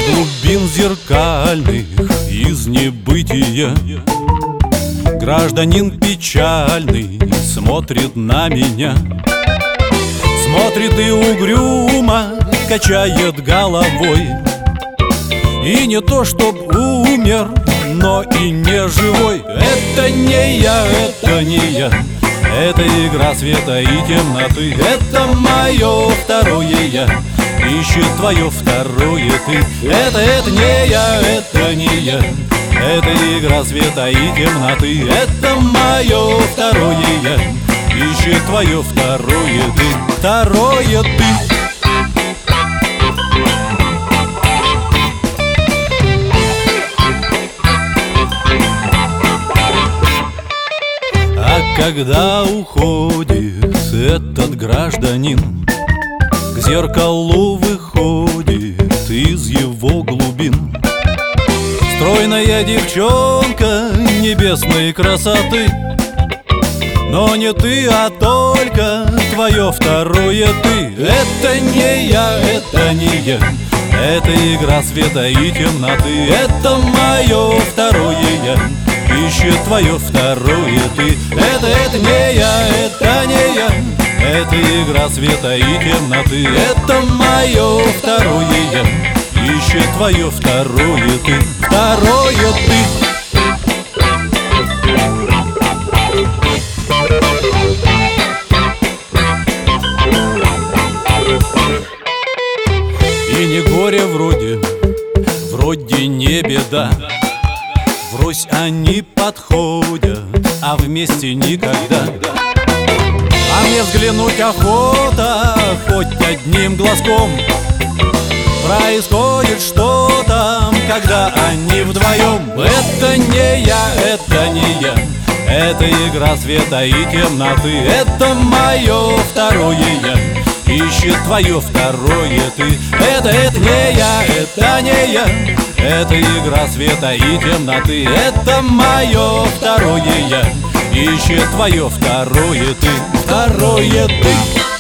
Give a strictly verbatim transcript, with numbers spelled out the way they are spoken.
глубин зеркальных, из небытия гражданин печальный смотрит на меня. Смотрит и угрюмо качает головой. И не то чтоб умер, но и не живой. Это не я, это не я, это игра света и темноты. Это мое второе я, ищет твое второе ты. Это, это не я, это не я, это игра света и темноты. Это мое второе я, ищет твое второе ты. Второе ты. А когда уходит этот гражданин, к зеркалу выходит из его глубин стройная девчонка небесной красоты. Но не ты, а только твое второе ты. Это не я, это не я, это игра света и темноты. Это мое второе я, ищет твое второе ты. Это, это не я, это не я, это игра света и темноты. Это мое второе я, ищет твое второе ты. Второе ты. И не горе вроде, вроде не беда. Врозь они подходят, а вместе никогда. А мне взглянуть охота хоть одним глазком. Происходит что-то, когда они вдвоем. Это не я, это не я, это игра света и темноты. Это мое второе я, ищет твое второе ты. Это, это не я, это не я, это игра света и темноты. Это мое второе я, ищет твое второе ты. Второе ты.